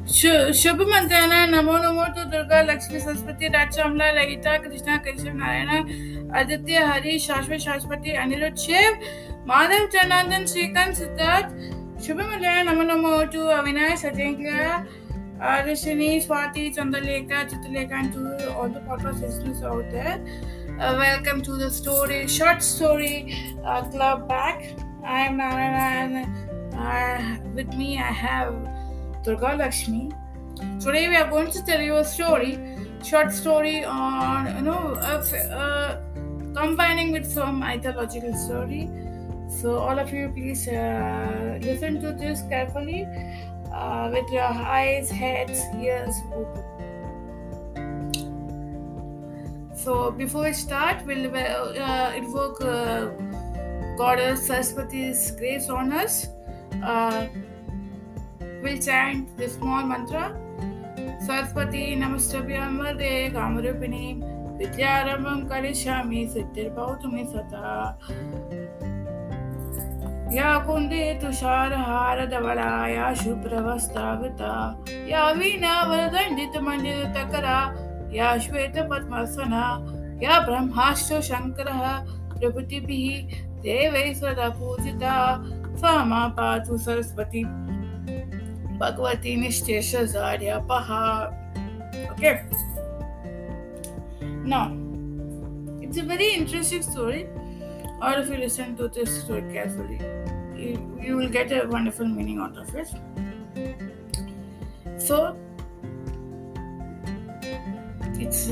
शुभ मध्याह्न नमो नमो तो दुर्गा लक्ष्मी सरस्वती राजमला ललिता कृष्णा केशव नारायण आदित्य हरि शाश्वत शाश्वती अनिरुद्ध शिव माधव जनार्दन श्रीकांत सिद्धार्थ शुभ मध्याह्न नमो नमो to Avinash Ajinkya Rishini, Swati, Chandaleka, Chitraleka, and to all the podcast listeners out there. Welcome to the short story club back. I am Narayana and with me I have Durga Lakshmi. Today we are going to tell you a short story on, combining with some mythological story. So all of you please listen to this carefully. With your eyes, heads, ears open. So before we start, we'll invoke Goddess Saraswati's grace on us. We'll chant this small mantra. Saraswati Namastabhyam Vade Kamarupini Vidyarambam Karishami Siddhirbhautumi Sata Ya Kunde Tusharahara Davala Ya Shubhravastagata Ya Veena Varadandita Mandita Takara Ya Shweta Padmasana Ya Brahmashto Shankaraha Prabhutibihi Deve Sada Pujita Sama Patu Saraswati Bhagavati Nishtesha Zarya Paha. Okay. Now, it's a very interesting story. Or if you listen to this story carefully, you will get a wonderful meaning out of it. So, it's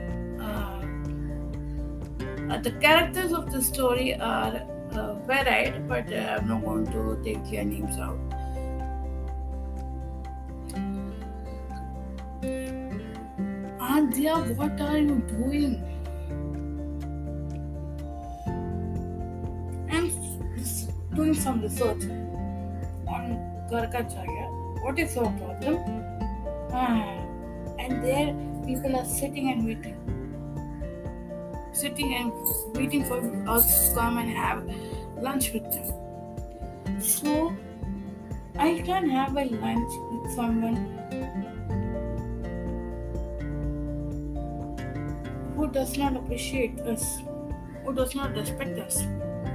the characters of the story are varied, but I'm not going to take their names out. Adya, what are you doing? Doing some research on Gargacharya. What is your problem? And there people are sitting and waiting for us to come and have lunch with them. So I can have a lunch with someone who does not appreciate us, who does not respect us.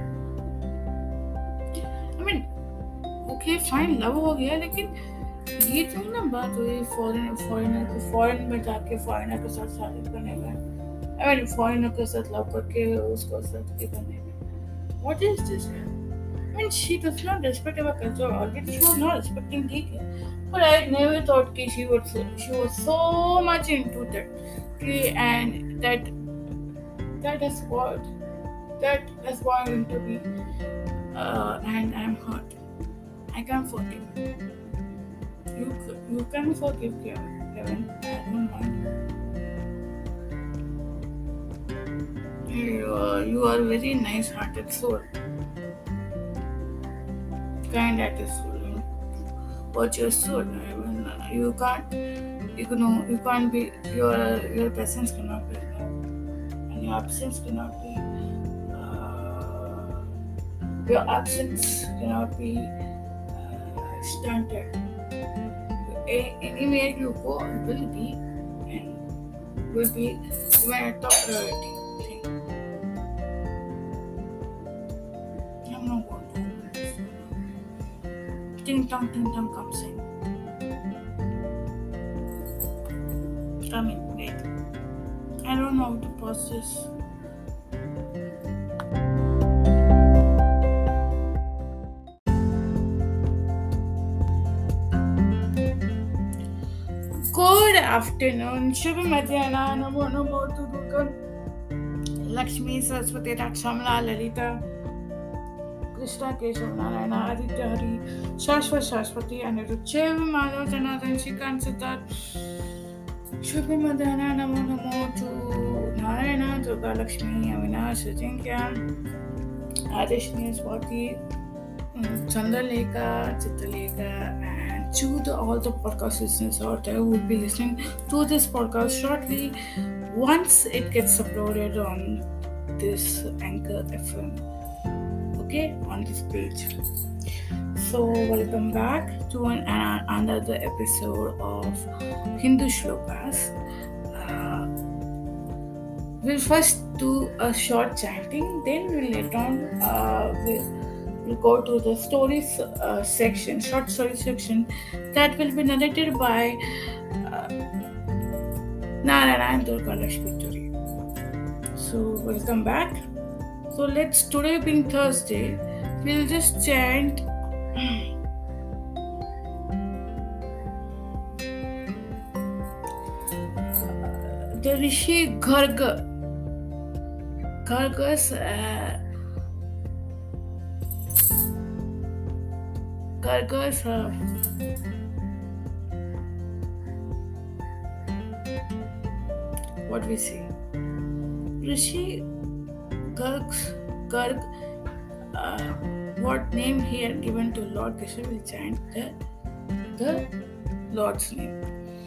Okay fine love हो गया, लेकिन ये तो ना बात हुई foreign में जाके फॉरेनर के साथ शादी करने में, फॉरेनर के साथ लव करके उसको साथ करने में. What is this? She does not respect our culture already. She was not respecting, ठीक है, बट आई नेवर थॉट कि she was so much into that and that is going to be and I'm hurt. I can't forgive. You can forgive Kevin. I don't mind. You are very nice-hearted soul, kind-hearted soul. But your soul, you can't be. Your presence cannot be enough, and your absence cannot be. Your absence cannot be stunted. Anywhere you go, will be my top priority thing. I'm not going to open this. Ting tong comes in. Come in, wait. I don't know how to pause this. Good afternoon, Shubh Madhyana, Namo Namo to Durga Lakshmi, Saraswati, Rakshamla, Lalita, Krishna, Keshav, Narayana, Aditya, Hari, Shashwat, Shashwati, Anirudh Shiv, Madhav, Janardhan, Shrikant, Siddharth. Shubh Madhyana, Namo Namo to Narayana, Durga Lakshmi, Avinash, Ajinkya, Rishini, Swati, Chandaleka, Chitraleka, to all the podcast listeners out there who will be listening to this podcast shortly once it gets uploaded on this Anchor FM, okay, on this page. So, welcome back to another episode of Hindu Shlokas. We'll first do a short chanting, then we'll later on we'll go to the stories section, short story section that will be narrated by Narayan Durga Lakshmi Turi. So, welcome back. So, today being Thursday, we'll just chant the Rishi Garga's what we say, Rishi Garg, what name he had given to Lord Krishna, will chant the Lord's name.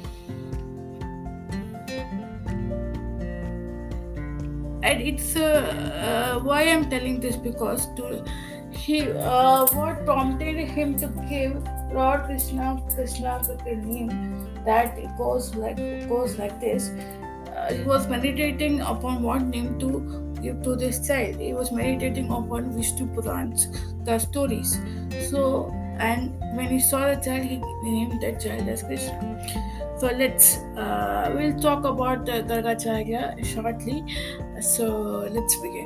And it's why I'm telling this, because what prompted him to give Lord Krishna the name that it goes like this. He was meditating upon what name to give to this child. He was meditating upon Vishnu Purans, the stories. So, and when he saw the child, he named that child as Krishna. So we'll talk about Gargacharya shortly. So let's begin.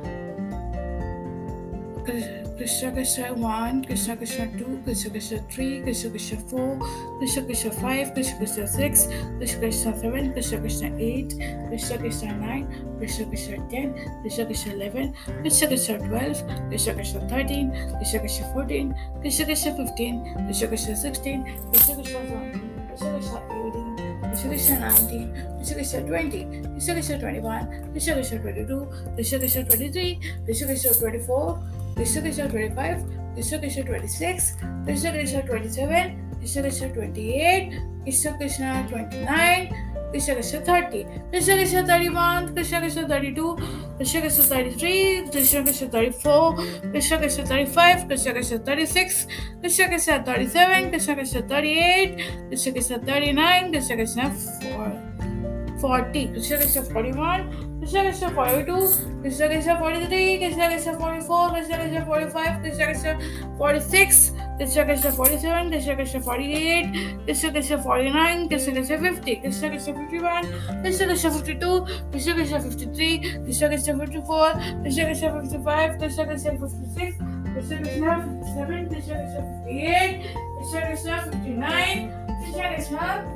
Krishna Krishna 1, Krishna Krishna 2, Krishna Krishna 3, Krishna Krishna 4, Krishna Krishna 5, Krishna Krishna 6, Krishna Krishna 7, Krishna Krishna 8, Krishna Krishna 9, Krishna Krishna 10, Krishna Krishna 11, Krishna Krishna 12, Krishna Krishna 13, Krishna Krishna 14, Krishna Krishna 15, Krishna Krishna 16, Krishna Krishna 17, Krishna Krishna 18, Krishna Krishna 19, Krishna Krishna 20, Krishna Krishna 21, Krishna Krishna 22, Krishna Krishna 23, Krishna Krishna 24, Krishna Krishna 25, Krishna Krishna 26, Krishna Krishna 27, Krishna Krishna 28, Krishna Krishna 29, Krishna Krishna 30, Krishna Krishna 31, Krishna Krishna 32, Krishna Krishna 33, Krishna Krishna 34, Krishna Krishna 35, Krishna Krishna 36, Krishna Krishna 37, Krishna Krishna 38, Krishna Krishna 39, Krishna Krishna 40, Krishna Krishna 41, Krishna Krishna 42, Krishna Krishna 43, Krishna Krishna 44, Krishna Krishna 45, Krishna Krishna 46, Krishna Krishna 47, Krishna Krishna 48, Krishna Krishna 49, Krishna Krishna 50, Krishna Krishna 51, Krishna Krishna 52, Krishna Krishna 53, Krishna Krishna 54, Krishna Krishna 55, Krishna Krishna 56, Krishna Krishna 57, Krishna Krishna 58, Krishna Krishna 59, Krishna Krishna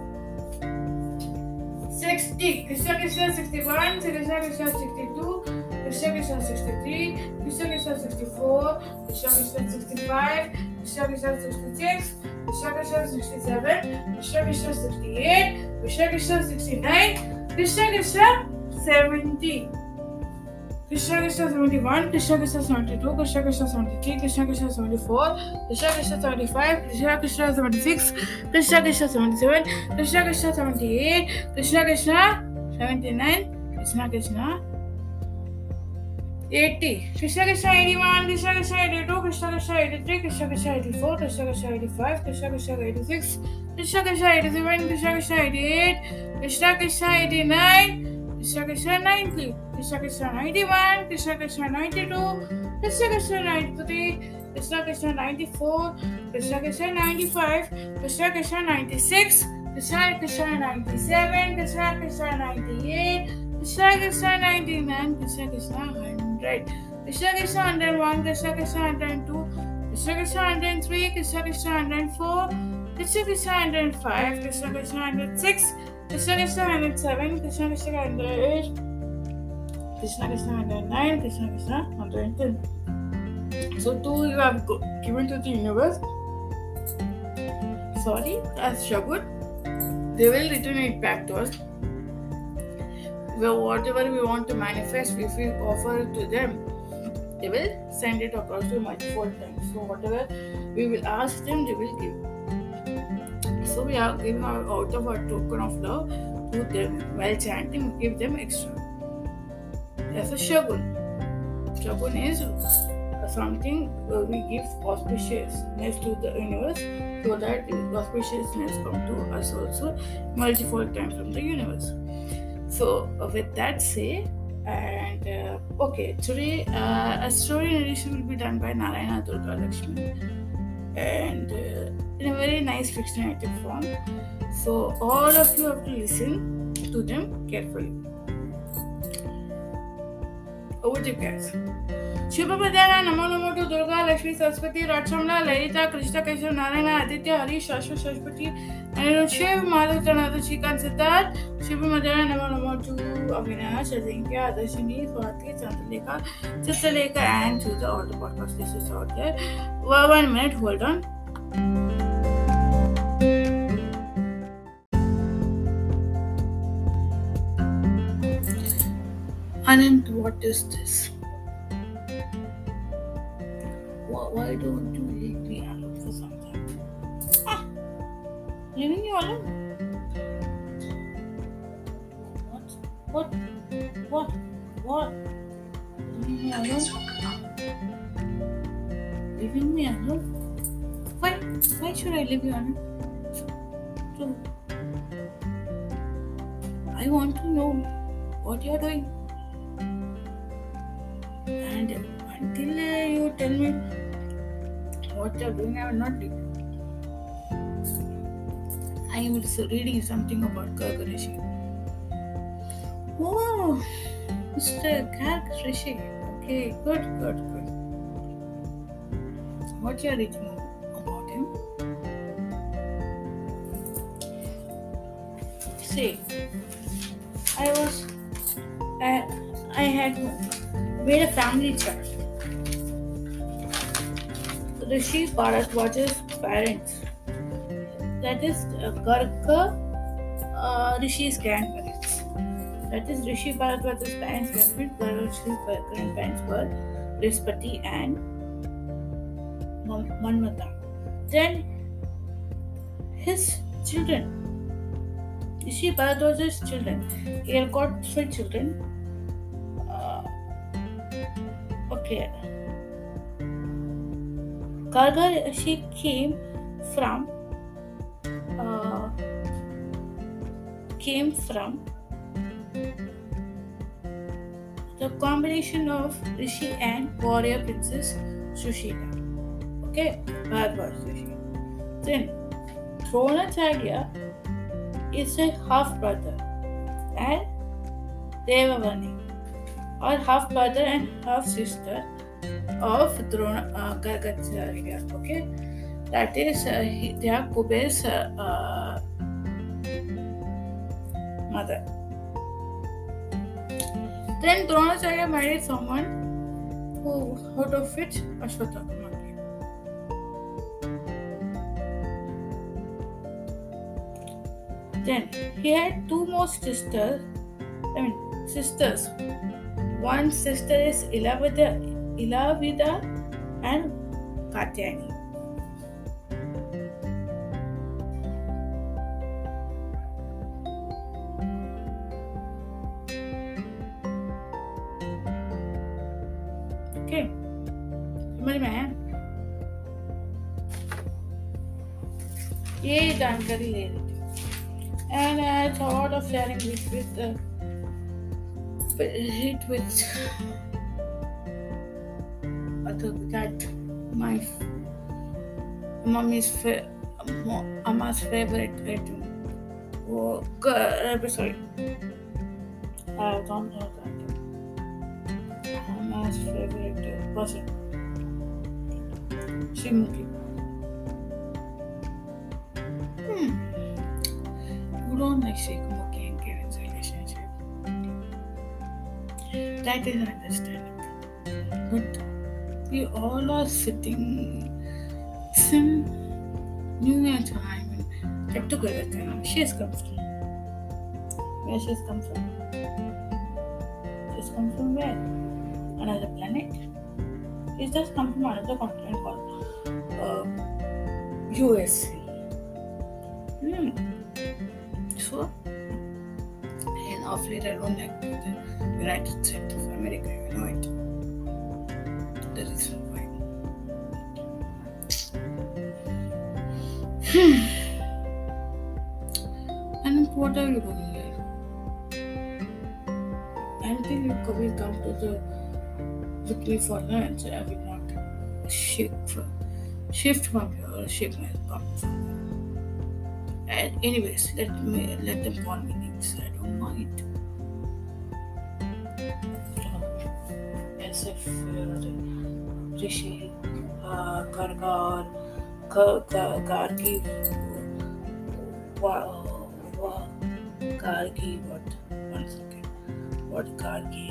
60, Krishna Krishna 61, Krishna Krishna 62, Krishna Krishna 63, Krishna Krishna 64, Krishna Krishna 65, Krishna Krishna 66, Krishna Krishna 67, Krishna Krishna 68, Krishna Krishna 69, Krishna Krishna 70. Krishna Krishna 71, Krishna Krishna 72, Krishna Krishna 73, Krishna Krishna 74, Krishna Krishna 75, Krishna Krishna 76, Krishna Krishna 77, Krishna Krishna 78, Krishna Krishna 79, Krishna Krishna 80, Krishna Krishna 81, Krishna Krishna 82, Krishna Krishna 83, Krishna Krishna 84, Krishna Krishna 85, Krishna Krishna 86, Krishna Krishna 87, Krishna Krishna 88, Krishna Krishna 89, Krishna Krishna 90, Krishna Krishna 91, Krishna Krishna 92, Krishna Krishna 93, Krishna Krishna 94, Krishna Krishna 95, Krishna Krishna 96, Krishna Krishna 97, Krishna Krishna 98, Krishna Krishna 99, Krishna Krishna 100, Krishna Krishna 101, Krishna Krishna 102, Krishna Krishna 103, Krishna Krishna 104, Krishna Krishna 105, Krishna Krishna 106, Krishna Krishna 107, Krishna Krishna 108, Krishna Krishna 109, Krishna Krishna 110. So two you have given to the universe. Sorry, as Shagun. They will return it back to us. Whatever we want to manifest, if we offer it to them, they will send it across to multiple times. So whatever we will ask them, they will give. So we are giving out of our token of love to them. While chanting, we give them extra. That's a shagun. Shagun is a something we give auspiciousness to the universe, so that auspiciousness come to us also multiple times from the universe. So with that say, and okay, today a story narration will be done by Narayana Durga Lakshmi, and in a very nice fictionated form. So all of you have to listen to them carefully. Over to you guys. Shubhapadana, Namo Namo to Durga, Lakshmi, Saraswati, Rachamla, Lalita, Krishna, Keshav, Narayana, Aditya, Hari, Shashwa, Shashpati, and Shiv, Madhav, Janata, Shikant, Siddharth, Shubhapadana, Namo Namo to Avinash, Ajinkya, Adashini, Swati, Chandaleka, Chitraleka, and to the all the podcast listeners out there. 1 minute, hold on. Anand, what is this? Why don't you leave me alone for some time? Leaving you alone? What? Leaving me alone? Leaving me alone? Why should I leave you alone? So, I want to know what you are doing. And until you tell me what you are doing, I will not leave. I am reading something about Garg Rishi. Oh, Mr. Garg Rishi. Okay, good. What you are reading about him? See, I had made a family chart. Rishi Bharadwaj's parents, that is Garg Rishi's grandparents. That is Rishi Bharadwaj's parents' grandparents were Brihaspati and Manmata. Then his children, Rishi Bharadwaj's children, he had got 3 children. Okay. Garg Rishi came from the combination of Rishi and warrior princess Sushila. Okay, Bharadwaj Rishi. Then Dronacharya is a half brother, and Devavani, or half brother and half sister of Gargacharya. Okay, that is they are Kuber's mother. Then Dronacharya married someone out of which Ashwatthama came. Then he had 2 more sisters. One sister is Ilavida and Katyayani. Okay, समझ में है? ये जानकारी ले रही थी, and I thought of sharing it with that my mommy's Amma's favorite item. Sorry, I don't know that. Amma's favorite person, Shrimukhi. You don't like Shrimukhi and Karen's relationship. That is understandable. But we all are sitting some new time and get together. She's come from. Where she's come from? She's come from where? Another planet? She's just come from another continent called USA. So, and of late I don't like the United States of America, you know it. The reason why. And what are you doing here? Until you will come to the with me for lunch, I will not shift from here or shift my apartment from here. And anyways, let them call me names. I don't mind. As if Rishi, Kargar, Gargi, Gargi, what? 1 second. What Gargi?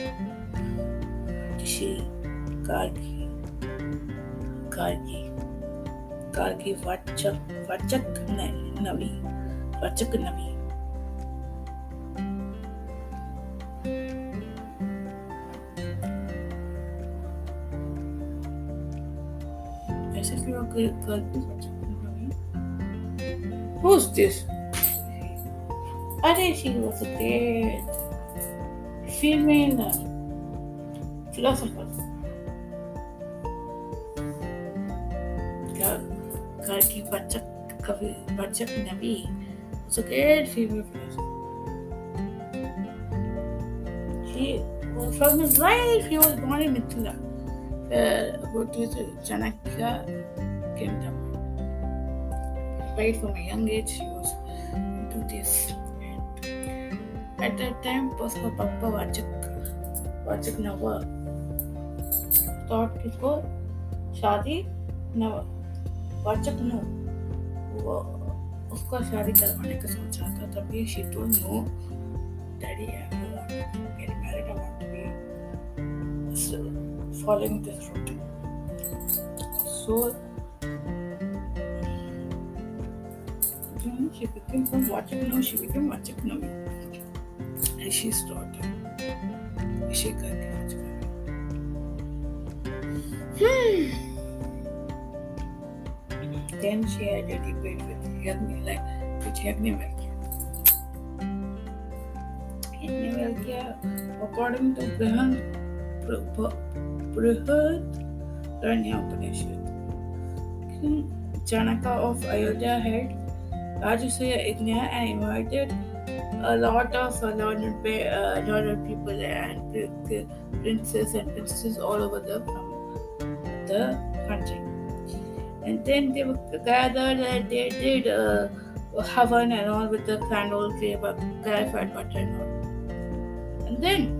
Rishi, Gargi, Gargi, Gargi, Vachak Navi, Vachak Navi. As if you are Gargi, Vachak Navi. Who's this? She was a great female philosopher. Gargi Vachak Navi was a great female philosopher. From his life, he was born in Mithila, what is Chanakya kingdom. Right from a young age, he was into this. And at that time, उसका पापा वाचक नवा thought इसको शादी नवा वाचक no वो उसका शादी करवाने का सोच रहा था. तभी she told no, daddy, I want to get married. I want to be following this route. So she became from Vachak, she became Vachak Navi. And she started. She Then she had a debate with Yagni, which Yagni according to Brihad Upanishad, King Janaka of Ayodhya had Rajasuya Yajna and invited a lot of learned people and princes and princesses all over the country. And then they were gathered and they did Havan and all with the candle, clarified butter and all. And then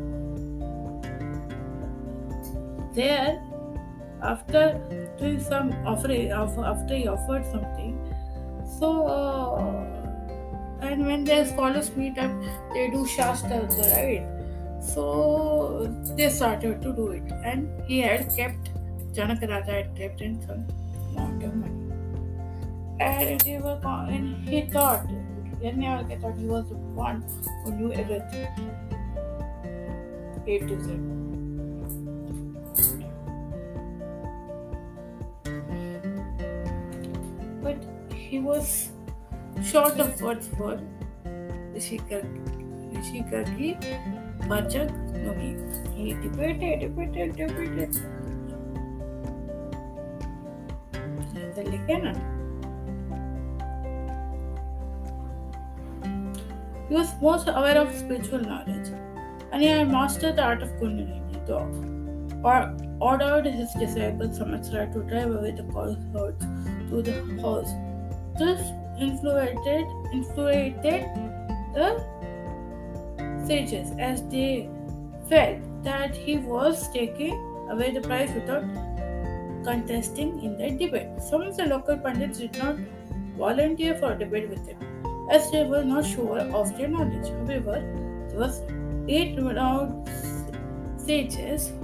there, after doing some offering, after he offered something, so and when their scholars meet up, they do Shastra, right? So they started to do it, and he had kept, Janaka Raja had kept in some amount of money. And he thought, Yajnavalkya thought he was the one who knew everything, A to Z. But he was short of words for Rishi Karki Vachak Navi. He debated. He was most aware of spiritual knowledge, and he had mastered the art of Kundalini, or ordered his disciple Samvatsara to drive away the cow herds to the house. This infuriated the sages, as they felt that he was taking away the prize without contesting in the debate. Some of the local pundits did not volunteer for a debate with him, as they were not sure of their knowledge. However, there was 8 renowned sages.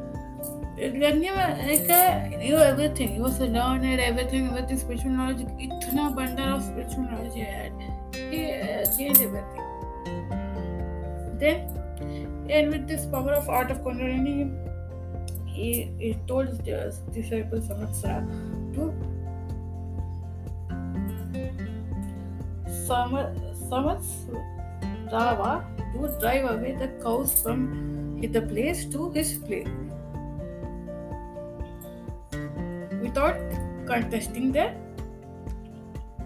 Yajnavalkya knew everything. He was learned everything with his spiritual knowledge. Itna bundle of spiritual knowledge he had. He changed everything. Then, and with this power of art of Kundalini, he told his disciple Samvatsara to drive away the cows from the place to his place without contesting the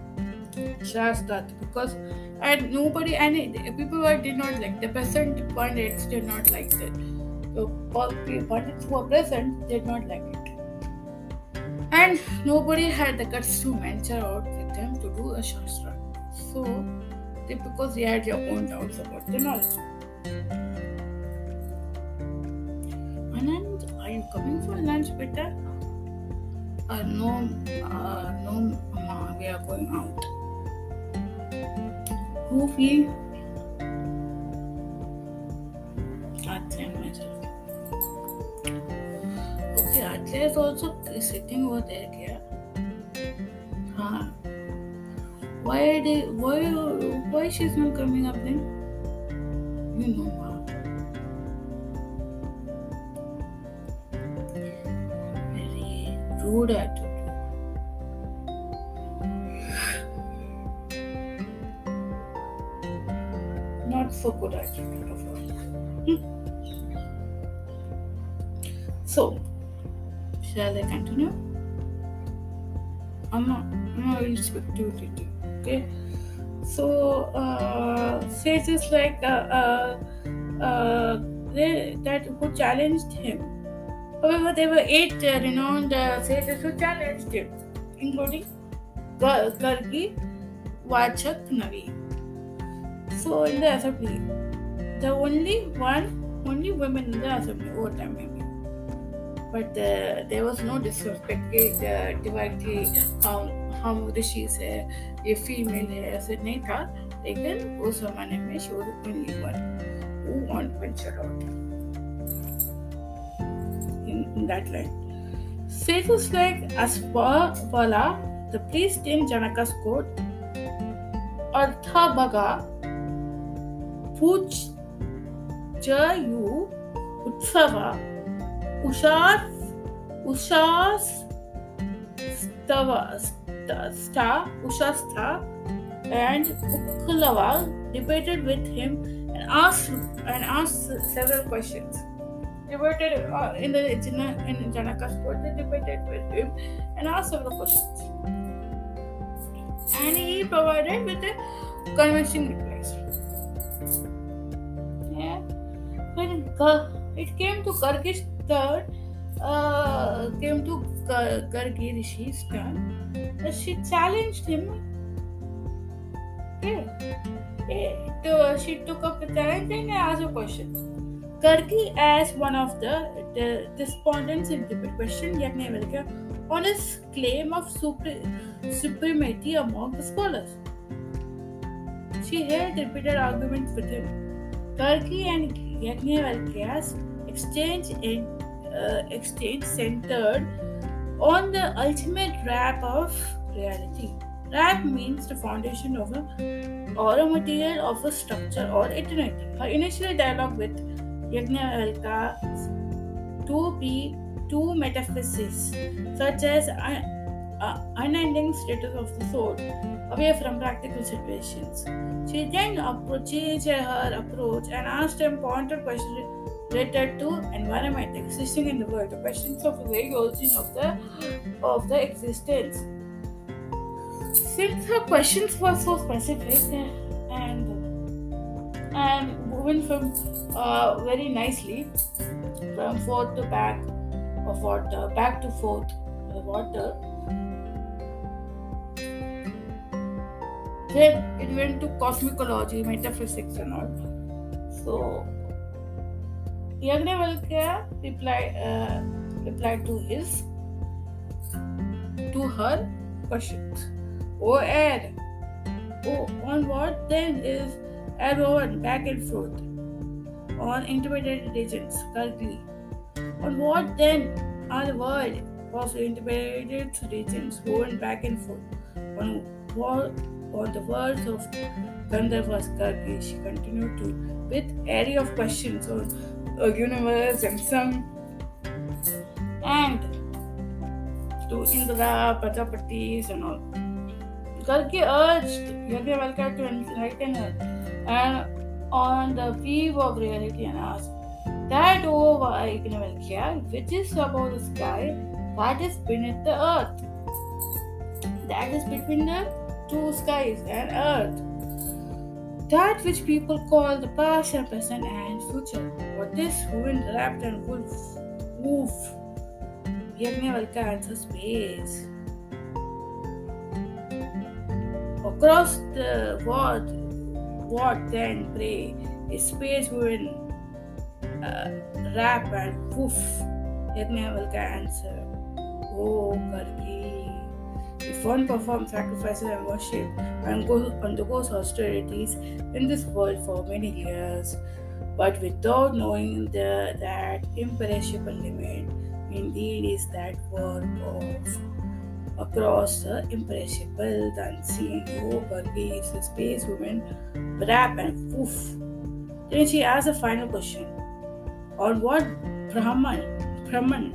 Shastat, because and nobody and people were did not like the peasant pundits did not like it. The pundits who were present did not like it, and nobody had the guts to venture out with them to do a shastra. So because they had their own doubts about the knowledge. Anand, are you coming for lunch, beta? No, no, we are going out. Who we? Atle myself. Okay, Atle is also sitting over there, kya? Huh. Why she's not coming up then? You know, ma. Very rude attitude. Not so good attitude of her. So, shall I continue? Amma will speak to you later. Okay. So, sages like that who challenged him. However, there were 8 renowned sages who challenged him, including Gargi, Vachak, Navi. So, in the assembly, the only women in the assembly over time maybe. But there was no disrespect directly how rishis है ये female है ऐसे नहीं था, लेकिन उस जमाने में she was the only one who won't venture out in that line. Sages like Aspavala, the priest in Janaka's court, Arthabhaga, Pujayu, Utsava, Ushastha, and Ukulava debated with him and asked several questions. Debated in Janaka's court. They debated with him and asked several questions, and he provided with a convincing replies. Yeah, when it came to Gargi's turn, came to Gargi Rishi's turn, she challenged him. She took up the challenge and asked a question. Gargi asked one of the respondents in debate question Yajnavalkya on his claim of supremacy among the scholars. She held repeated arguments with him. Gargi and Yajnavalkya's exchange centered on the ultimate wrap of reality. Wrap means the foundation of or a material of a structure or eternity. Her initial dialogue with Yajnavalkya to be two metaphysics, such as unending status of the soul, away from practical situations. She then changed her approach and asked him pointed questions related to environment existing in the world, the questions of the very origin of the existence. Since her questions were so specific and moving from very nicely from forth to back, or back to forth, the water. Then it went to cosmology, metaphysics, and all. So Yajnavalkya replied to her questions. O air. O on what then is air over back and forth? On intermediate regions, Gargi. On what then are the world of the intermediate regions going back and forth? On the words of Gandharva's Gargi, she continued to with area of questions on universe and sun and to Indra, Prajapatis and all. Gargi urged Yajnavalkya to enlighten her and on the weave of reality and asked, that over Yajnavalkya, which is above the sky, that is beneath the earth, that is between the two skies and earth. That which people call the past and present and future. What is wind wrapped and woof? Yajnavalkya answers space. Across the what then pray is space wind wrap and woof. Yajnavalkya answer. Oh, Karki. If one performs sacrifices and worship and undergoes austerities in this world for many years, but without knowing that imperishable limit, indeed is that work of across the imperishable, the unseen, oh, Karki is a space woman, wrap and poof. Then she asks a final question. On what Brahman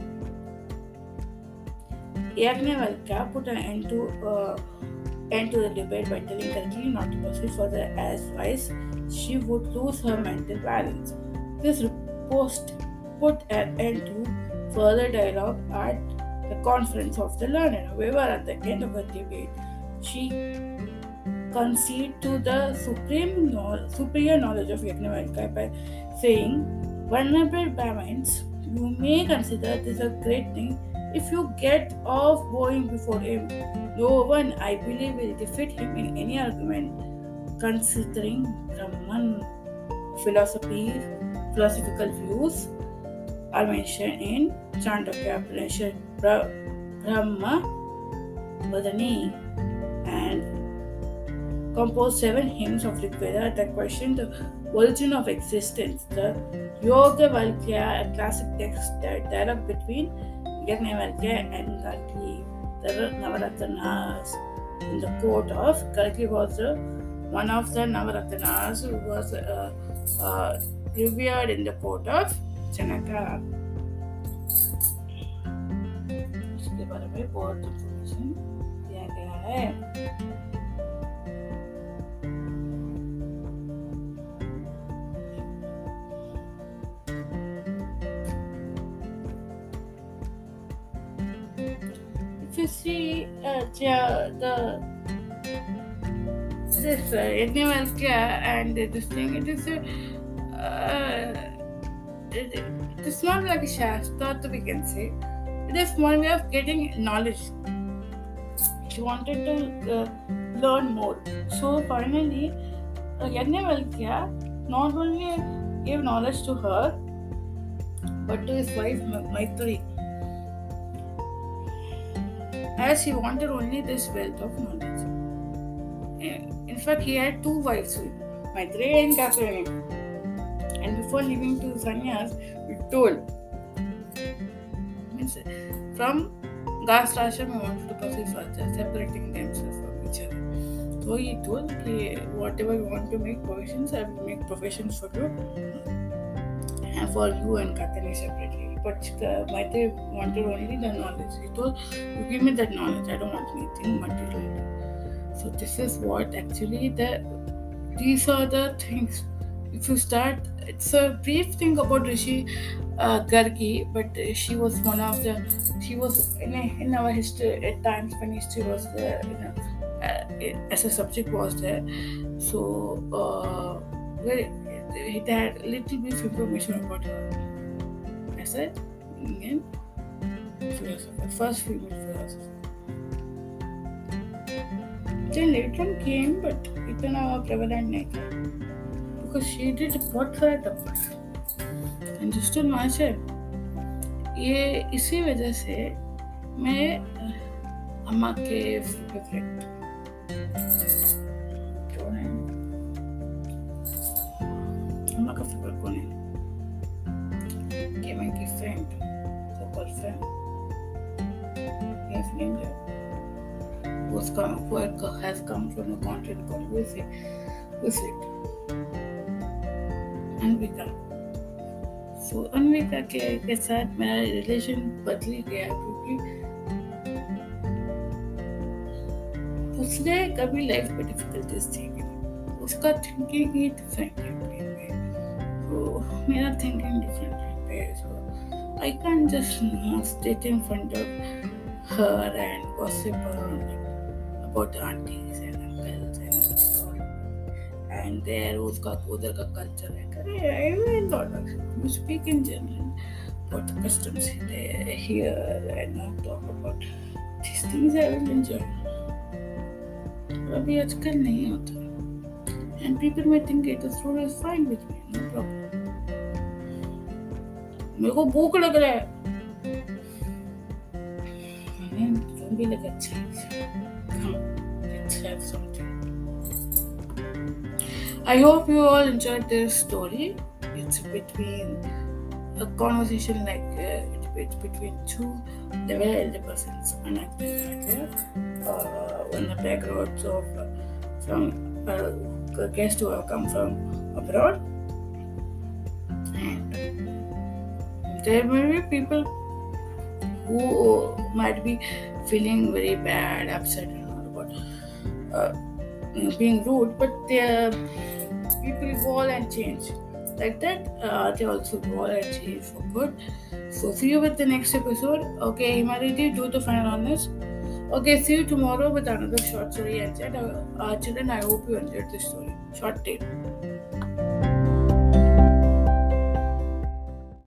Yajnavalkya put an end to the debate by telling Kalki not to pursue further, as wise she would lose her mental balance. This post put an end to further dialogue at the conference of the learned. However, at the end of the debate, she conceded to the superior knowledge of Yajnavalkya by saying, "Vulnerable Brahmins, you may consider this a great thing if you get off bowing before him. No one, I believe, will defeat him in any argument." Considering Brahman philosophical views are mentioned in Chandogya Upanishad, Brahma Vadani, and composed 7 hymns of Rigveda that question the origin of existence. The Yoga Valkya, a classic text that dialogue between Yajnavalkya and Kalki, the Navaratnas in the court of Kalki was one of the Navaratnas who was revered in the court of Janaka. इसके बारे में बहुत information दिया गया है. If you see this Yajnavalkya and this thing, it's not like a shastra, we can say. It is one way of getting knowledge. She wanted to learn more. So finally, Yajnavalkya not only gave knowledge to her, but to his wife Maitri, as he wanted only this wealth of knowledge. In fact, he had 2 wives, Maitreya and Katyayani. And before leaving to sannyas, he told, means from Gastrasham, he wanted to pursue further, separating themselves from each other. So he told, whatever you want to make provisions, I will make provisions for you, and for you and Katyayani separately. But Maitreya wanted only the knowledge. He told, you give me that knowledge, I don't want anything material. So this is what actually these are the things. If you start, it's a brief thing about Rishi Gargi, but she was in our history at times when history was there, as a subject was there. So it had a little bit of information about her. I said, Indian philosopher, first female philosopher. Then later on came, but इतना prevalent नहीं था, because she did बहुत सारे तपस्या. And just to match it, ये इसी वजह से मैं अम्मा के फेवरेट कौन है, अम्मा का फेवरेट कौन है, my friend, so-called friend, his name who has come from a country called Visit, Anvika. So Anvika के साथ मेरा रिलेशन बदल गया, क्योंकि उसने कभी लाइफ में डिफिकल्टीज देखी, उसका थिंकिंग ही डिफरेंट है, तो मेरा थिंकिंग डिफरेंट है. So I can't just sit in front of her and gossip about the aunties and and there उसका उधर का culture है. I thought you speak in general about the customs here and not talk about these things. I will enjoy. अभी आजकल नहीं होता. And people may think it is fine with me, no problem. मेरे को भूख लग रहा है. Don't be like a child. Come, let's have something. I hope you all enjoyed this story. It's between a conversation it's between two very elder persons, and I think in the backgrounds of from guests who have come from abroad, and there may be people who might be feeling very bad, upset, about being rude, but people evolve and change. Like that, they also evolve and change for good. So see you with the next episode. Okay, Himaditi, do the final on this. Okay, see you tomorrow with another short story. And children, I hope you enjoyed this story. Short tale.